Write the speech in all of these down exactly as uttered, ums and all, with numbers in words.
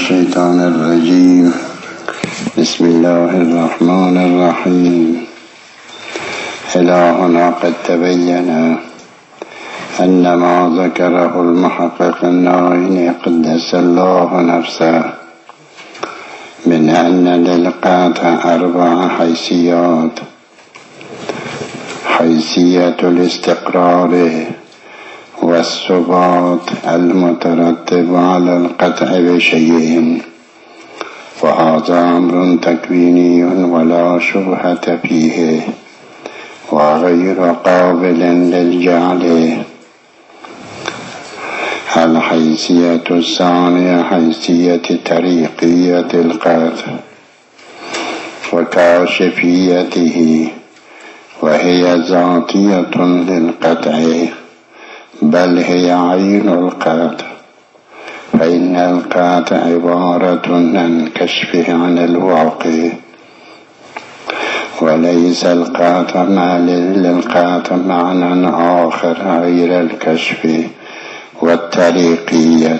الشيطان الرجيم. بسم الله الرحمن الرحيم. إلهنا قد تبين أن ما ذكره المحقق النائن قدس الله نفسه من أن للقاطع أربع حيثيات: حيثية الاستقرار والثبات المترتب على القطع بشيء، وهذا أمر تكويني ولا شبهة فيه وغير قابل للجعل. الحيثية الثانية حيثية طريقية القطع وكاشفيته، وهي ذاتية للقطع بل هي عين القطع، فإن القطع عبارة عن كشفه عن الواقع، وليس القطع ما للقطع معنى آخر غير الكشف والطريقية.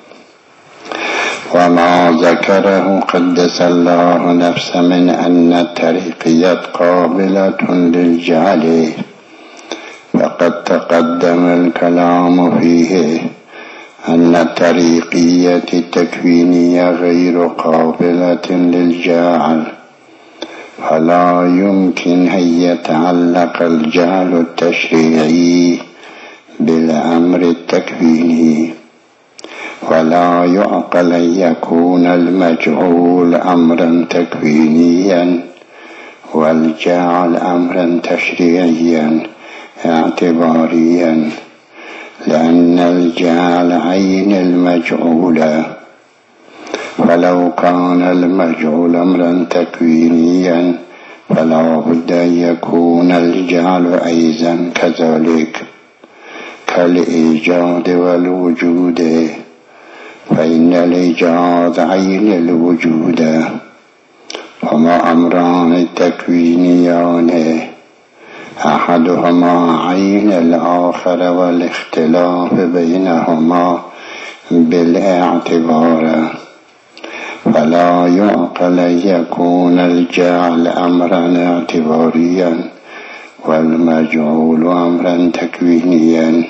وما ذكره قدس الله نفسه من أن الطريقية قابلة للجعل فقد تقدم الكلام فيه أن الطريقية التكوينية غير قابلة للجعل، فلا يمكن أن يتعلق الجعل التشريعي بالأمر التكويني، ولا يعقل أن يكون المجعول أمرا تكوينيا والجعل أمرا تشريعيا اعتباريا، لأن الجعل عين المجعول، فلو كان المجعول أمرا تكوينيا فلا بد أن يكون الجعل أيضا كذلك كالإيجاد والوجود، فإن الإيجاد عين الوجود، هما أمران تكوينيان أحدهما عين الآخر، والاختلاف بينهما بالاعتبار، فلا يعقل أن يكون الجعل أمرا اعتباريا والمجعول أمرا تكوينيا.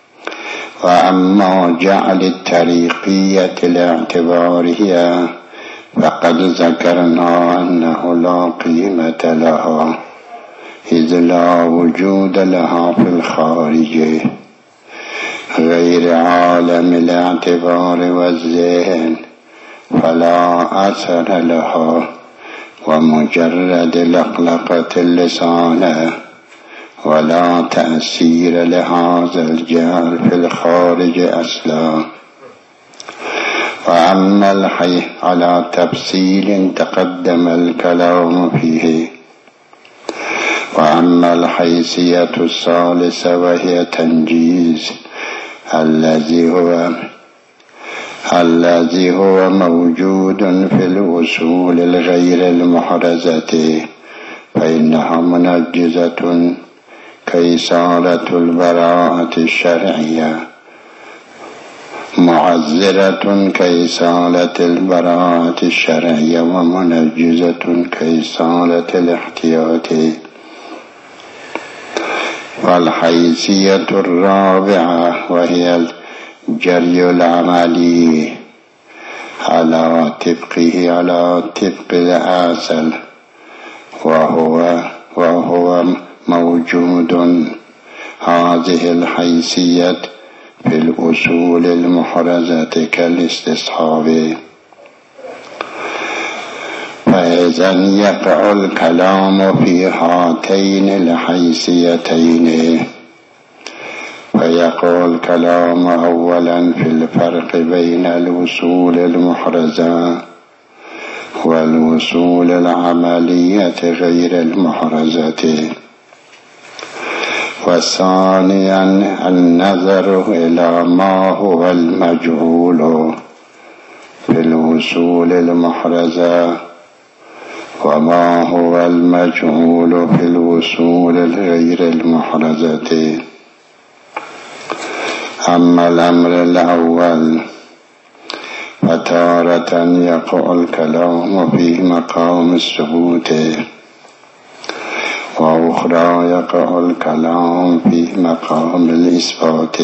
وأما جعل الطريقية الاعتبارية فقد ذكرنا أنه لا قيمة لها، إذ لا وجود لها في الخارج غير عالم الاعتبار والذهن، فلا أثر لها، ومجرد لقلقة اللسان، ولا تأثير لهذا الجعل في الخارج أصلا. وأما الحي على تفصيل تقدم الكلام فيه. وأما الحيثية الثالثة وهي تنجيز الذي هو الذي هو موجود في الوصول الغير المحرزة، فإنها منجزة كإصالة البراءة الشرعية، معذرة كإصالة البراءة الشرعية، ومنجزة كإصالة الاحتياط. والحيثية الرابعة وهي الجري العملي على طبقه على طبق الأصل، وهو وهو موجود هذه الحيثية في الأصول المحرزة كالاستصحاب. فإذا يقع الكلام في هاتين الحيثيتين، فيقع الكلام أولا في الفرق بين الوصول المحرزة والوصول العملية غير المحرزة، وثانيا النظر إلى ما هو المجهول في الوصول المحرزة وما هو المجهول في الوصول الغير المحرزة. أما الأمر الأول فتارة يقع الكلام في مقام الثبوت وأخرى يقع الكلام في مقام الإثبات.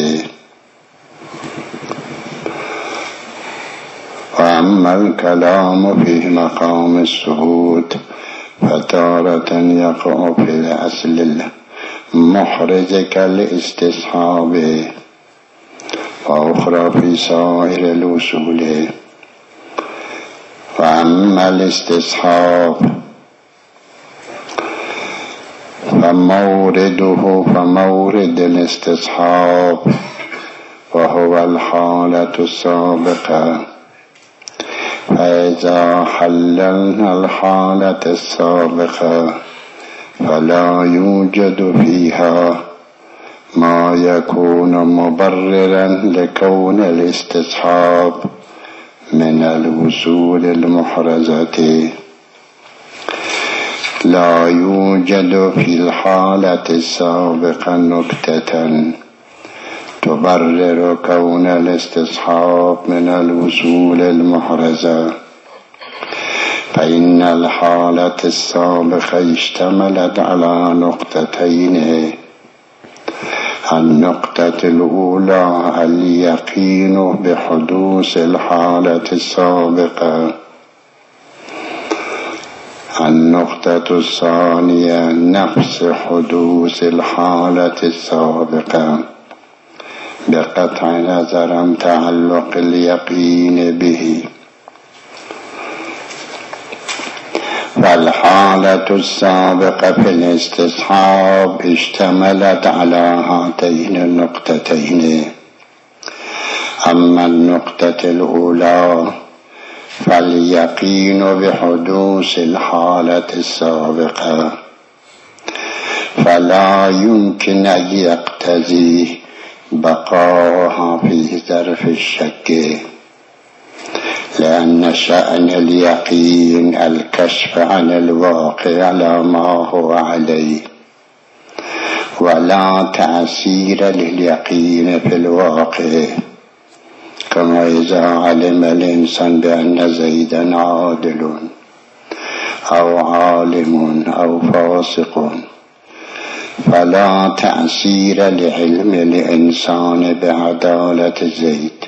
وأما الكلام في مقام الثبوت فتارة يقع في الأصل المحرز كالاستصحاب وأخرى في سائر الوصول. وأما الاستصحاب فمورده فمورد الاستصحاب وهو الحالة السابقة. فإذا حللنا الحالة السابقة فلا يوجد فيها ما يكون مبررا لكون الاستصحاب من الوصول المحرزة. لا يوجد في الحالة السابقة نكتة تبرر كون الاستصحاب من الوصول المحرزة، فإن الحالة السابقة اشتملت على نقطتين: النقطة الأولى اليقين بحدوث الحالة السابقة، النقطة الثانية نفس حدوث الحالة السابقة بقطع نظر عن تعلق اليقين به. فالحالة السابقة في الاستصحاب اشتملت على هاتين النقطتين. أما النقطة الأولى فاليقين بحدوث الحالة السابقة فلا يمكن أن يقتضي بقاؤها في ظرف الشك، لأن شأن اليقين الكشف عن الواقع على ما هو عليه، ولا تأثير لليقين في الواقع، كما إذا علم الإنسان بأن زيدا عادل أو عالم أو فاسق، فلا تأثير لعلم الإنسان بعدالة زيد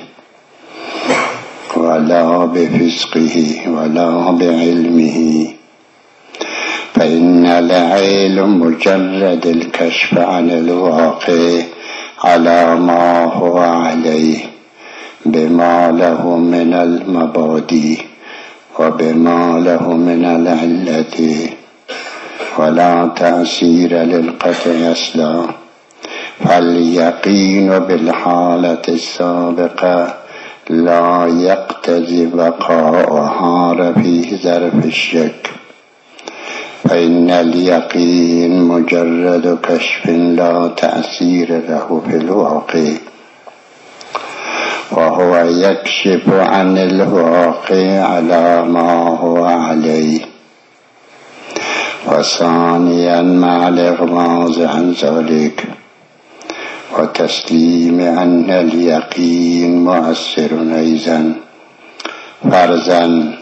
ولا بفسقه ولا بعلمه، فإن العلم مجرد الكشف عن الواقع على ما هو عليه بما له من المبادئ وبما له من العلة، ولا تأثير للقطع أصلا. فاليقين بالحالة السابقة لا يقتضي بقاؤها في ظرف الشك، فإن اليقين مجرد كشف لا تأثير له في الواقع، وهو يكشف عن الواقع على ما هو عليه. وثانيا مع الإغماض عن ذلك وتسليم أن اليقين مؤثر أيضا فرضا،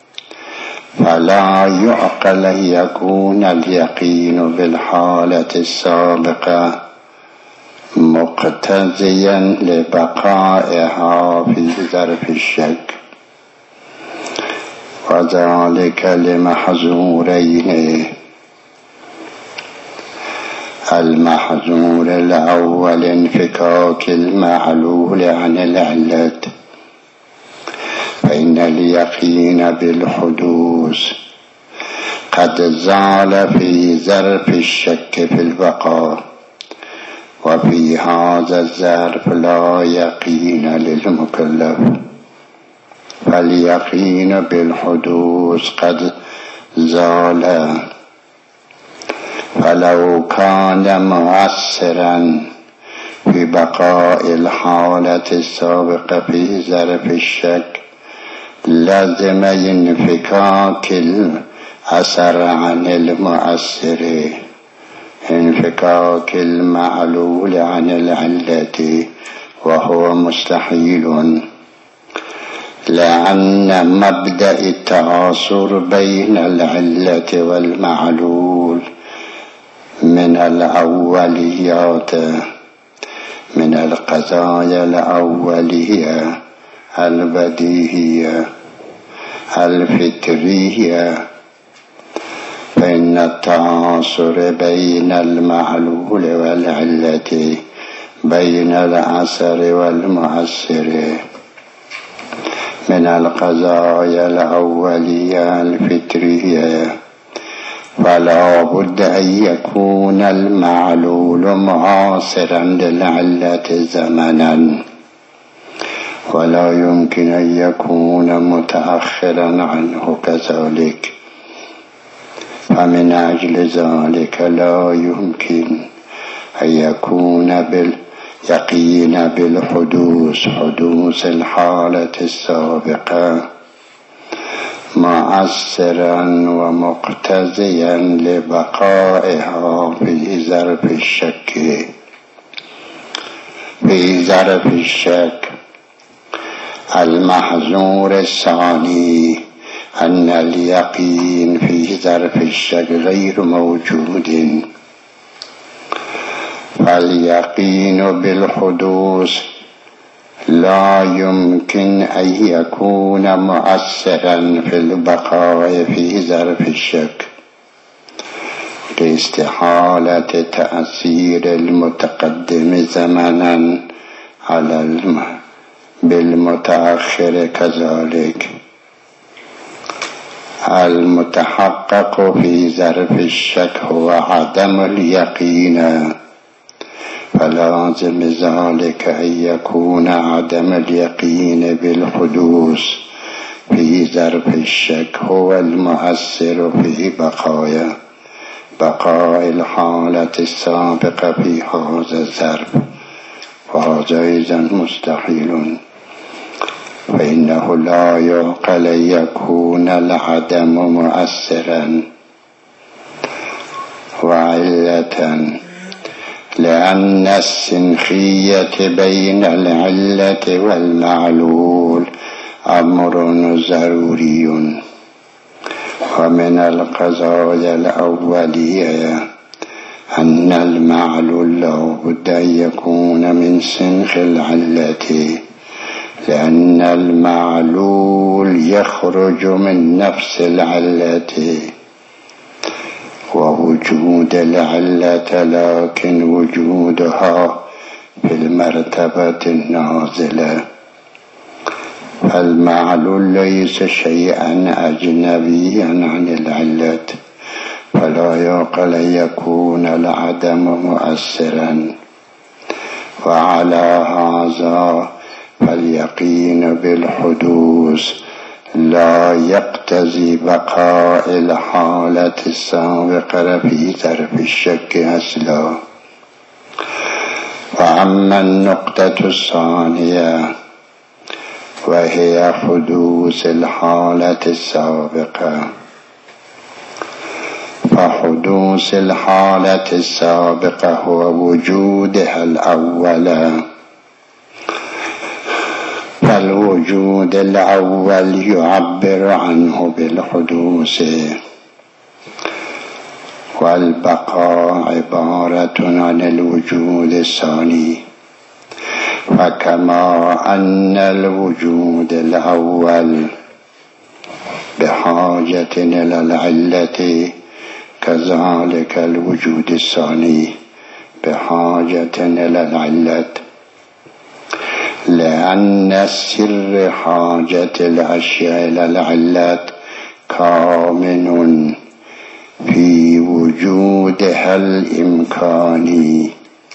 فلا يعقل يكون اليقين بالحالة السابقة مقتضيا لبقائها في ظرف الشك، وذلك لمحظورين: المحظور الأول انفكاك المعلول عن العلة، فإن اليقين بالحدوث قد زال في ظرف الشك في البقاء، وفي هذا الظرف لا يقين للمكلف، فاليقين بالحدوث قد زال. فلو كان مؤثرا في بقاء الحالة السابقة في ظرف الشك لازم انفكاك الأثر عن المؤثر، انفكاك المعلول عن العلة، وهو مستحيل، لأن مبدأ التعاصر بين العلة والمعلول من الأوليات من القضايا الأولية البديهية الفطرية، فإن التعاصر بين المعلول والعلة بين الأثر والمؤثر من القضايا الأولية الفطرية، فلا بد أن يكون المعلول معاصرا للعلة زمنا، ولا يمكن أن يكون متأخرا عنه كذلك. فمن أجل ذلك لا يمكن أن يكون باليقين بالحدوث حدوث الحالة السابقة مؤثرا ومقتضيا لبقائها في ظرف الشك في ظرف الشك. المحظور الثاني أن اليقين في ظرف الشك غير موجود، فاليقين بالحدوث لا يمكن أن يكون مؤثرا في البقاء في ظرف الشك لاستحالة تأثير المتقدم زمنا على الم بالمتأخر كذلك. المتحقق في ظرف الشك هو عدم اليقين، فلازم ذلك أن يكون عدم اليقين بالحدوث في ظرف الشك هو المؤثر في بقايا بقاء الحالة السابقة في هذا الظرف، وهذا إذن مستحيل، فإنه لا يعقل أن يكون العدم مؤثرا وعلة، لأن السنخية بين العلة والمعلول أمر ضروري. ومن القضايا الأولية أن المعلول لا بد أن يكون من سنخ العلة، لأن المعلول يخرج من نفس العلة، ووجود العلة لكن وجودها في المرتبة النازلة، فالمعلول ليس شيئا أجنبيا عن العلة، فلا يعقل أن يكون العدم مؤثرا. وعلى هذا فاليقين بالحدوث لا يقتضي بقاء الحالة السابقة في ظرف الشك أصلا. وأما النقطة الثانية وهي حدوث الحالة السابقة، فحدوث الحالة السابقة هو وجودها الأول، فالوجود الأول يعبر عنه بالحدوث، والبقاء عبارة عن الوجود الثاني. فكما أن الوجود الأول بحاجة إلى العلة، كذلك الوجود الثاني بحاجة إلى العلة، لأن سر حاجة الأشياء إلى العلة كامن في وجودها الإمكاني،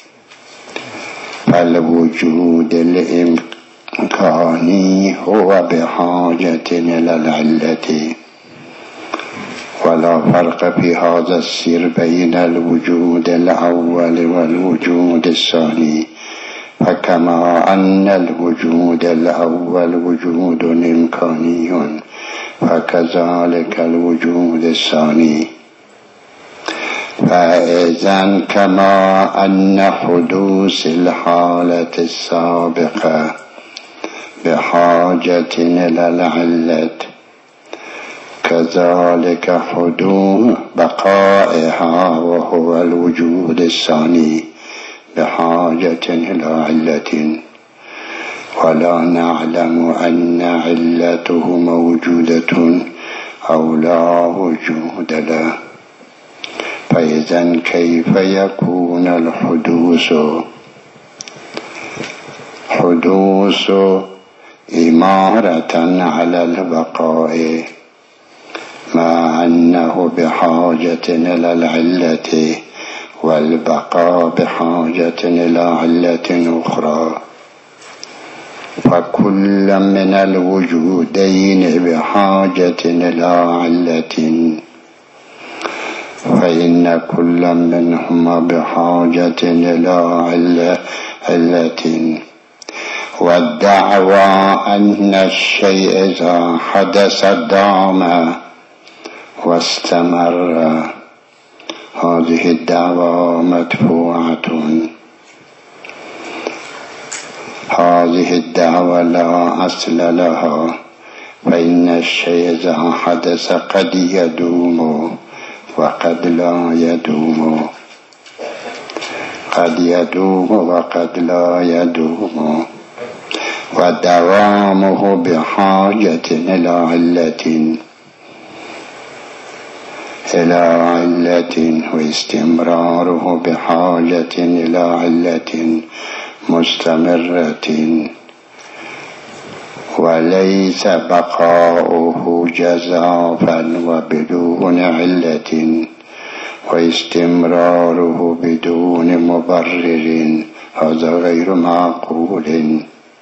فالوجود الإمكاني هو بحاجة إلى العلة. ولا فرق في هذا السر بين الوجود الأول والوجود الثاني، فكما أن الوجود الأول وجود إمكاني، فكذلك الوجود الثاني. فإذن كما أن حدوث الحالة السابقة بحاجة إلى العلة، كذلك حدوث بقائها وهو الوجود الثاني بحاجة إلى علة، ولا نعلم أن علته موجودة أو لا وجود له، فإذا كيف يكون الحدوث حدوث إمارة على البقاء مع أنه بحاجة إلى العلة، والبقاء بحاجة إلى علة أخرى، فكل من الوجودين بحاجة إلى علة، فإن كل منهما بحاجة إلى علة. والدعوى أن الشيء إذا حدث دام واستمر، هذه الدعوى مدفوعة، هذه الدعوى لا أصل لها، فإن الشيء إذا حدث قد يدوم وقد لا يدوم، قد يدوم وقد لا يدوم، ودوامه بحاجة إلى علة إلى علة واستمراره بحاجة إلى علة مستمرة، وليس بقاؤه جزافا وبدون علة واستمراره بدون مبرر، هذا غير معقول.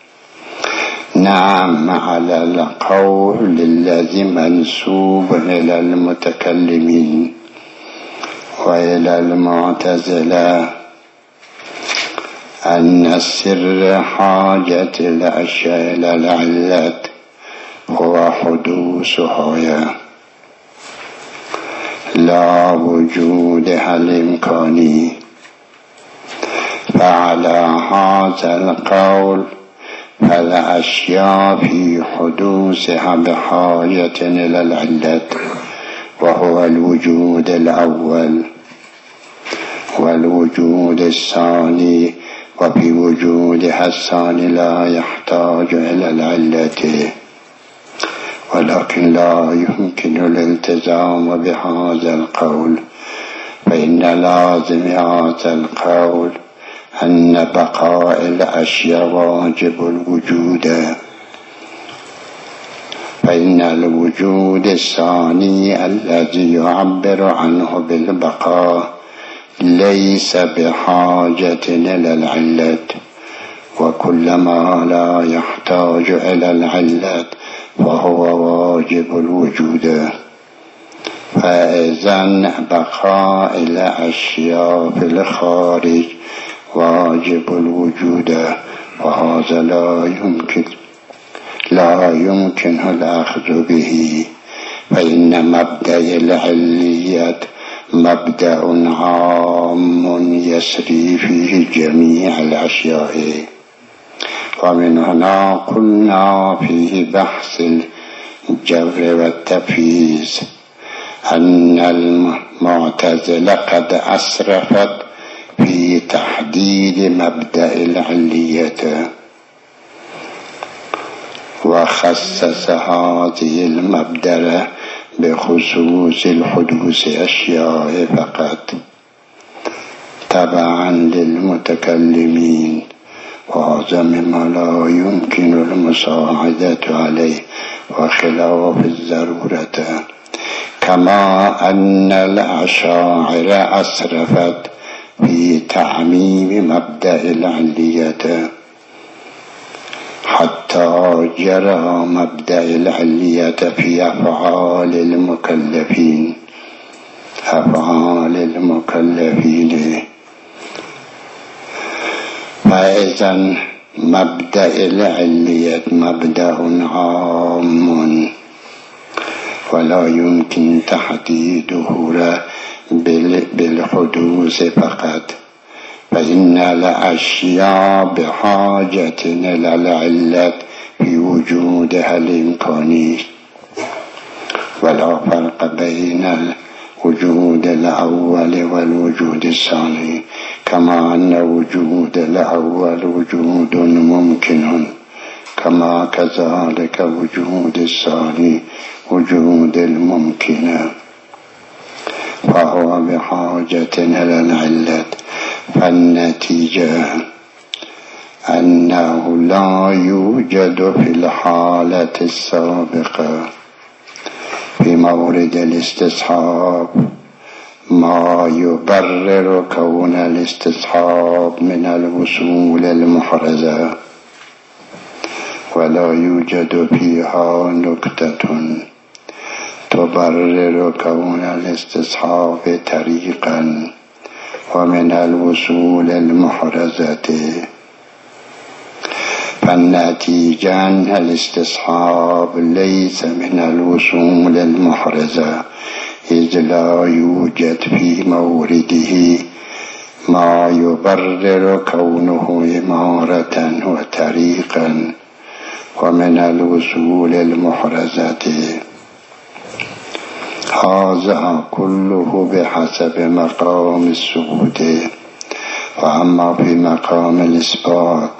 نعم، على القول الذي منسوب إلى المتكلمين وإلى المعتزلة أن السر حاجة الأشياء إلى العلة هو حدوثها لا وجودها الإمكاني، فعلى هذا القول فالأشياء في حدوثها بحاجة إلى العلة، وهو الوجود الأول والوجود الثاني، وفي وجودها الثاني لا يحتاج إلى العلة، ولكن لا يمكن الالتزام بهذا القول، فإن لازم هذا القول أن بقاء الأشياء واجب الوجود، فإن الوجود الثاني الذي يعبر عنه بالبقاء ليس بحاجة إلى العلة، وكلما لا يحتاج إلى العلة فهو واجب الوجود. فإذن بقاء الأشياء في الخارج واجب الوجود، وهذا لا يمكن لا يمكن الأخذ به، فإن مبدأ العلية مبدأ عام يسري فيه جميع الأشياء. ومن هنا قلنا فيه بحث الجبر والتفييز أن المعتزلة قد أسرفت في تحديد مبدأ العلية، وخصص هذه المبدأ بخصوص الحدوث أشياء فقط تبعا للمتكلمين، وهذا مما لا يمكن المساعدة عليه وخلاف الضرورة، كما أن الأشاعرة أسرفت في تعميم مبدأ العلية حتى جرى مبدأ العلية في أفعال المكلفين أفعال المكلفين فإذن مبدأ العلية مبدأ عام ولا يمكن تحديده بالحدوث فقط، فإن الأشياء بحاجة إلى العلة في وجودها الإمكاني، ولا فرق بين الوجود الأول والوجود الثاني، كما أن وجود الأول وجود ممكن، كما كذلك وجود الثاني وجود الممكن، فهو بحاجة إلى العلة. فالنتيجة أنه لا يوجد في الحالة السابقة في مورد الاستصحاب ما يبرر كون الاستصحاب من الوصول المحرزة، ولا يوجد فيها نكتة تبرر كون الاستصحاب طريقا ومن الوصول المحرزة. فالنتيجة أن الاستصحاب ليس من الوصول المحرزة، إذ لا يوجد في مورده ما يبرر كونه إمارة وطريقا ومن الوصول المحرزة. هذا كله بحسب مقام الثبوت. وأما في مقام الإثبات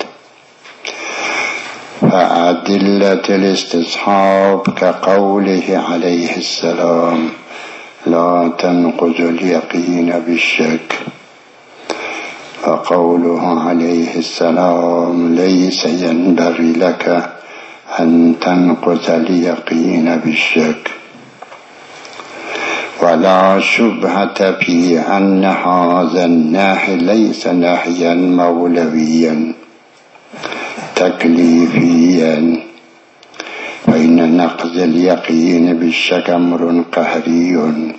فأدلة الاستصحاب كقوله عليه السلام لا تنقض اليقين بالشك، وقوله عليه السلام ليس ينبغي لك أن تنقض اليقين بالشك. ولا شبهة في أن هذا النهي ليس نهيا مولويا تكليفيا، فإن نقض اليقين بالشك أمر قهري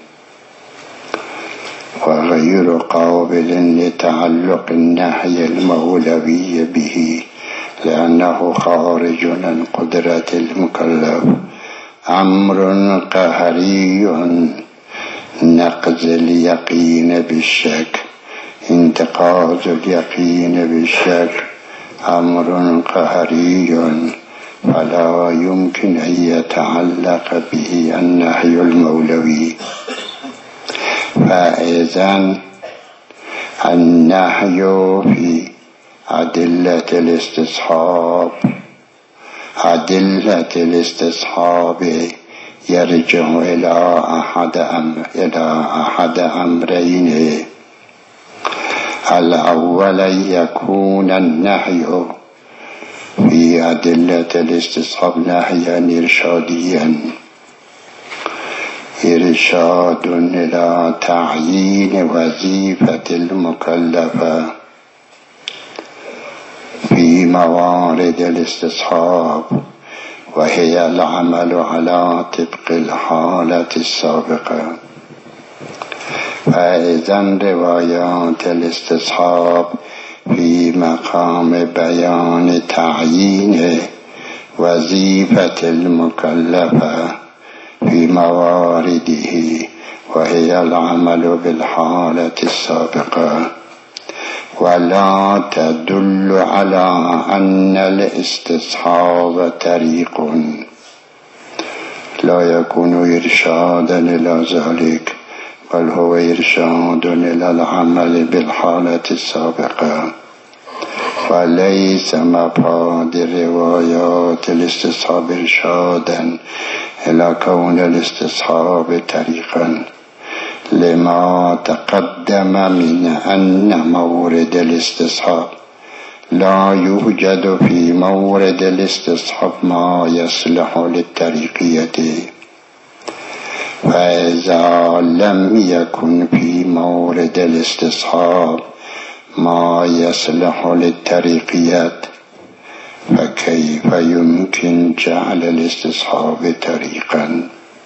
وغير قابل لتعلق النهي المولوي به، لأنه خارج عن قدرة المكلف. أمر قهري نقض اليقين بالشك، انتقاض اليقين بالشك أمر قهري، فلا يمكن أن يتعلق به النهي المولوي. فإذن النهي في أدلة الاستصحاب أدلة الاستصحاب يرجع إلى أحد أمر إلى أحد أمرين: الأول يكون النهي في أدلة الاستصحاب نهيا إرشاديا، إرشاد إلى تعيين وظيفة المكلفة في موارد الاستصحاب، وهي العمل على طبق الحالة السابقة. فإذن روايات الاستصحاب في مقام بيان تعيين وظيفة المكلفة في موارده، وهي العمل بالحالة السابقة، ولا تدل على أن الاستصحاب طريق، لا يكون إرشادا إلى ذلك، بل هو إرشاد إلى العمل بالحالة السابقة. وليس مفاد روايات الاستصحاب إرشادا إلى كون الاستصحاب طريقا، لما تقدم من أن مورد الاستصحاب لا يوجد في مورد الاستصحاب ما يصلح للطريقية. فإذا لم يكن في مورد الاستصحاب ما يصلح للطريقية، فكيف يمكن جعل الاستصحاب طريقا؟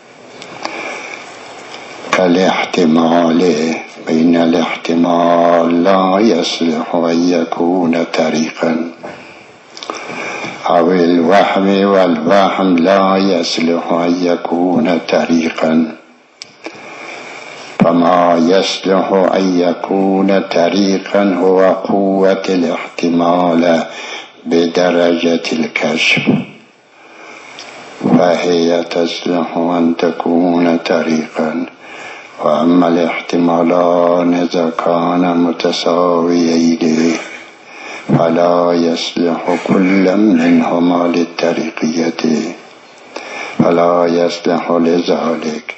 كالاحتمال بين الاحتمال لا يصلح أن يكون طريقا، أو الوهم والوهم لا يصلح أن يكون طريقا. فما يصلح أن يكون طريقا هو قوة الاحتمال بدرجة الكشف، فهي تصلح أن تكون طريقا، وأما الاحتمالان إذا كان متساويين فلا يصلح كل منهما للطريقية، فلا يصلح لذلك.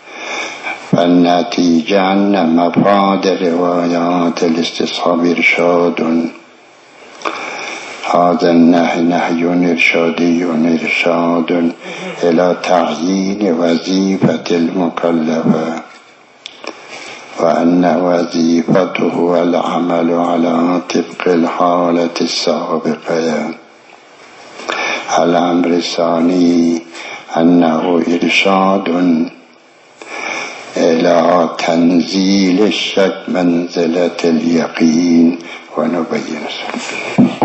فالنتيجة أن مفاد روايات الاستصحاب إرشاد، هذا النهي نهي إرشادي إرشاد إلى تعيين وظيفة المكلف، وأن وظيفته العمل على طبق الحالة السابقة. الأمر الثاني أنه إرشاد إلى تنزيل الشك منزلة اليقين، ونبين.